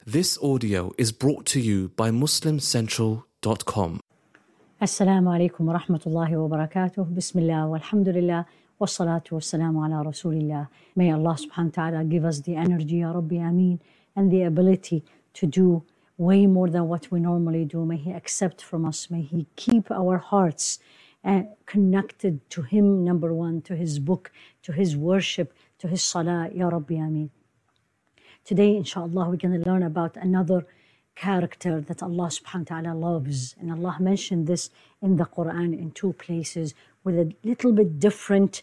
This audio is brought to you by MuslimCentral.com. Assalamu alaikum wa rahmatullahi wa barakatuh. Bismillah walhamdulillah wassalatu wassalamu ala rasulillah. May Allah subhanahu wa ta'ala give us the energy, Ya Rabbi Ameen, and the ability to do way more than what we normally do. May He accept from us. May He keep our hearts connected to Him, number one, to His book, to His worship, to His salah, Ya Rabbi Ameen. Today, inshallah, we're going to learn about another character that Allah subhanahu wa ta'ala loves. And Allah mentioned this in the Quran in two places with a little bit different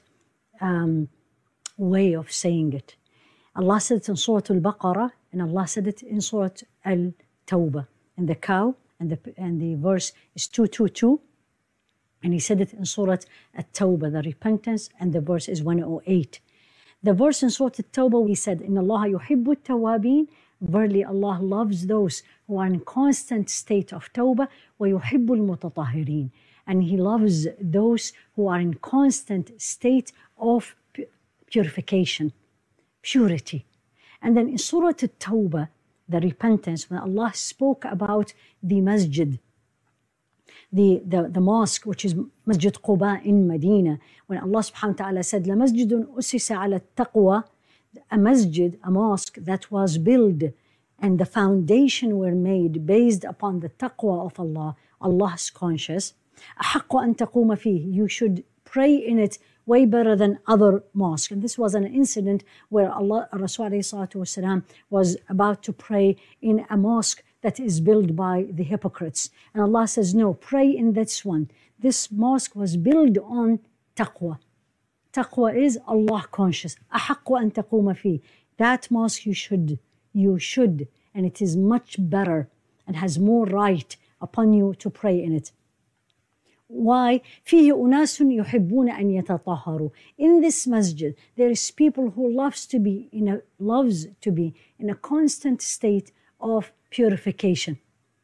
way of saying it. Allah said it in Surah Al-Baqarah, and Allah said it in Surah Al-Tawbah. And the cow, and the verse is 222. And He said it in Surah At-Tawbah, the repentance, and the verse is 108. The verse in Surah At-Tawbah, He said, "Inna Allah yuhibbu at-tawabin." Verily, Allah loves those who are in constant state of tawbah. Wa yuhibbu al-mutatahhirin. And He loves those who are in constant state of purification, purity. And then in Surah At-Tawbah, the repentance, when Allah spoke about the masjid, the mosque, which is Masjid Quba in Medina, when Allah subhanahu wa ta'ala said, لَمَسْجِدٌ أُسِّسَ عَلَى التَّقْوَى, a masjid, a mosque that was built and the foundation were made based upon the taqwa of Allah, Allah's conscious, أَحَقُّ أَن تَقُومَ فِيهِ, you should pray in it way better than other mosques. And this was an incident where Rasul ﷺ was about to pray in a mosque that is built by the hypocrites. And Allah says, no, pray in this one. This mosque was built on taqwa. Taqwa is Allah conscious. أَحَقُّ أَن تَقُومَ فِيهِ. That mosque you should, and it is much better and has more right upon you to pray in it. Why? فِيهِ أُنَاسٌ يُحِبُّونَ أَن يَتَطَهَّرُوا. In this masjid, there is people who loves to be in a constant state of purification.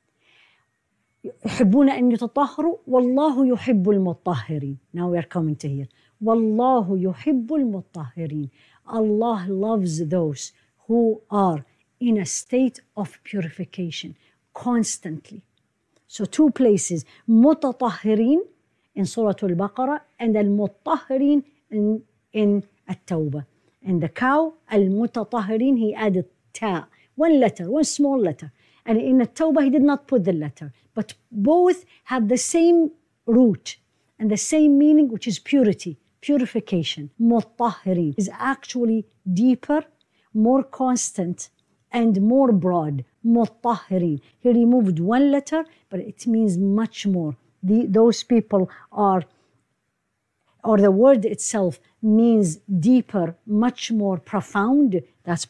يُحِبُّونَ أَن يَتَطَهَّرُوا وَاللَّهُ يُحِبُّ الْمُطَّهِّرِينَ. Now we are coming to here. وَاللَّهُ يُحِبُّ الْمُطَّهِّرِينَ. Allah loves those who are in a state of purification constantly. So two places, مُتَطَهِّرِينَ in Surah Al-Baqarah and al-Muttahhirin in At-Tawbah. And the cow, al-Mutatahhirin, He added ta, one letter, one small letter. And in At-Tawbah, He did not put the letter. But both have the same root and the same meaning, which is purity, purification. Muttahhirin is actually deeper, more constant, and more broad. Muttahhirin. He removed one letter, but it means much more. Those people are, or the word itself means deeper, much more profound. That's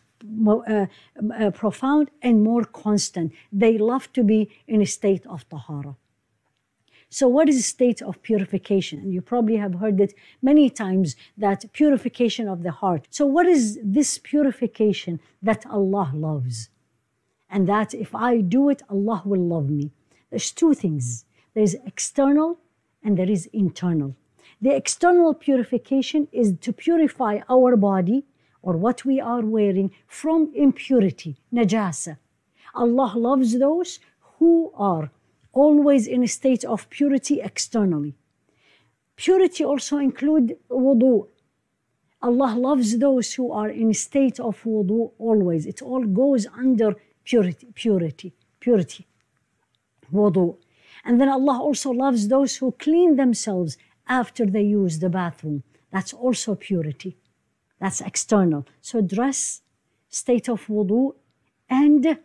profound and more constant. They love to be in a state of tahara. So what is a state of purification? And you probably have heard it many times, that purification of the heart. So what is this purification that Allah loves? And that if I do it, Allah will love me. There's two things. There is external and there is internal. The external purification is to purify our body or what we are wearing from impurity, najasa. Allah loves those who are always in a state of purity externally. Purity also includes wudu. Allah loves those who are in a state of wudu always. It all goes under purity, wudu. And then Allah also loves those who clean themselves after they use the bathroom. That's also purity. That's external. So dress, state of wudu, and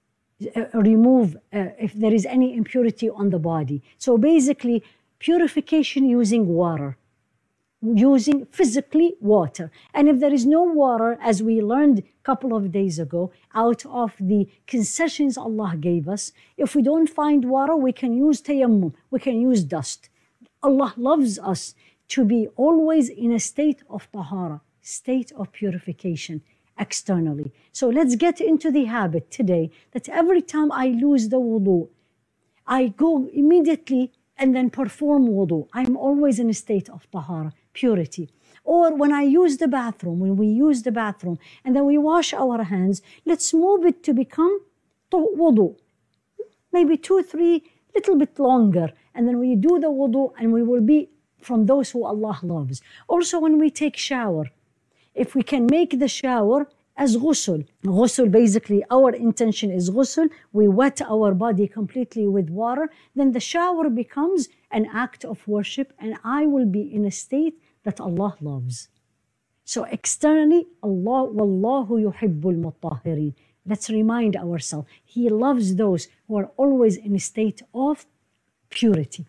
remove if there is any impurity on the body. So basically, purification using water, using physically water. And if there is no water, as we learned a couple of days ago, out of the concessions Allah gave us, if we don't find water, we can use tayammum, we can use dust. Allah loves us to be always in a state of tahara, state of purification externally. So let's get into the habit today that every time I lose the wudu, I go immediately and then perform wudu. I'm always in a state of tahara, purity. Or when I use the bathroom, when we use the bathroom and then we wash our hands, let's move it to become wudu. Maybe 2, 3, little bit longer. And then we do the wudu and we will be from those who Allah loves. Also, when we take shower, if we can make the shower as ghusl. Ghusl, basically, our intention is ghusl. We wet our body completely with water. Then the shower becomes an act of worship, and I will be in a state that Allah loves. So externally, Allah, wallahu yuhibbul mutahhirin. Let's remind ourselves, He loves those who are always in a state of purity.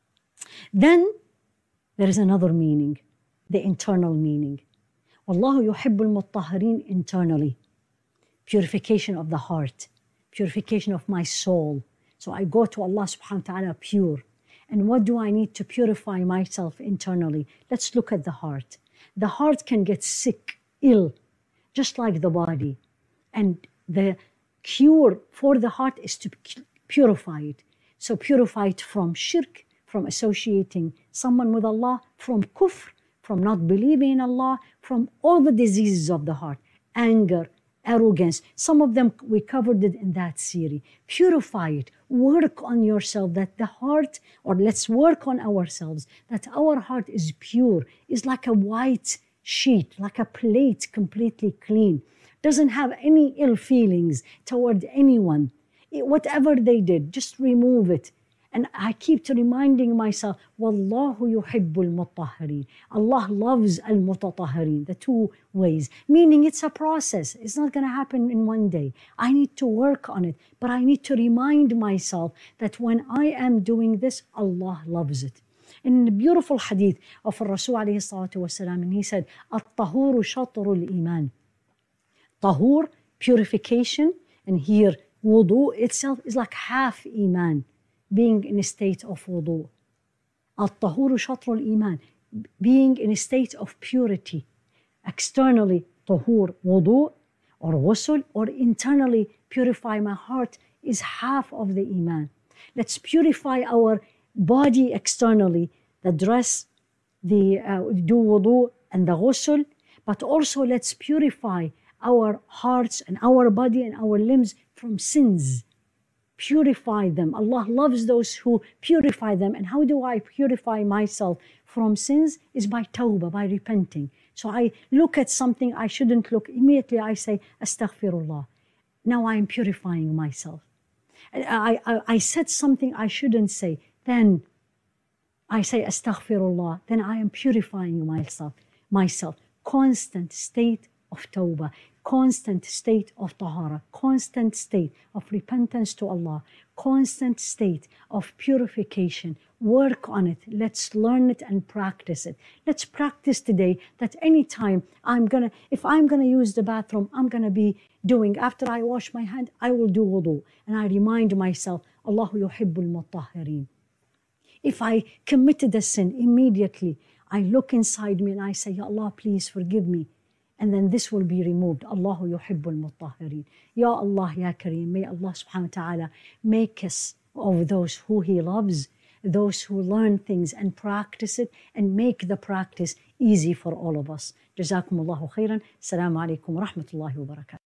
Then there is another meaning, the internal meaning. Wallahu yuhibbul mutahhirin internally. Purification of the heart, purification of my soul. So I go to Allah subhanahu wa ta'ala pure. And what do I need to purify myself internally? Let's look at the heart. The heart can get sick, ill, just like the body. And the cure for the heart is to purify it. So purify it from shirk, from associating someone with Allah, from kufr, from not believing in Allah, from all the diseases of the heart, anger, arrogance. Some of them we covered it in that series. Purify it. Work on yourself that the heart, or let's work on ourselves, that our heart is pure, is like a white sheet, like a plate, completely clean. Doesn't have any ill feelings toward anyone. Whatever they did, just remove it. And I keep reminding myself, Wallahu yuhibbul mutahhirin. Allah loves al-mutatahhirin, the two ways. Meaning it's a process. It's not going to happen in one day. I need to work on it. But I need to remind myself that when I am doing this, Allah loves it. In the beautiful hadith of Rasul alayhi salatu wasalam, and he said, At-tahuru shatrul iman. Tahur, purification, and here wudu itself is like half iman, being in a state of wudu. At-tahuru shatrul iman, being in a state of purity. Externally, tahur, wudu, or ghusl, or internally purify my heart is half of the iman. Let's purify our body externally, the dress, the do wudu and the ghusl, but also let's purify our hearts and our body and our limbs from sins. Purify them. Allah loves those who purify them. And how do I purify myself from sins? Is by tawbah, by repenting. So I look at something I shouldn't look. Immediately I say, Astaghfirullah. Now I am purifying myself. I said something I shouldn't say. Then I say, Astaghfirullah. Then I am purifying myself. Constant state of tawbah, constant state of tahara, constant state of repentance to Allah, constant state of purification. Work on it. Let's learn it and practice it. Let's practice today that anytime if I'm gonna use the bathroom, I'm gonna be doing, after I wash my hand, I will do wudu. And I remind myself, Allahu yuhibbul mutahhirin. If I committed a sin, immediately I look inside me and I say, Ya Allah, please forgive me. And then this will be removed. Allahu yuhibbul mutahhirin. Ya Allah, Ya Kareem, may Allah subhanahu wa ta'ala make us of those who He loves, those who learn things and practice it, and make the practice easy for all of us. Jazakumullahu khairan. Assalamu alaikum wa rahmatullahi wa barakatuh.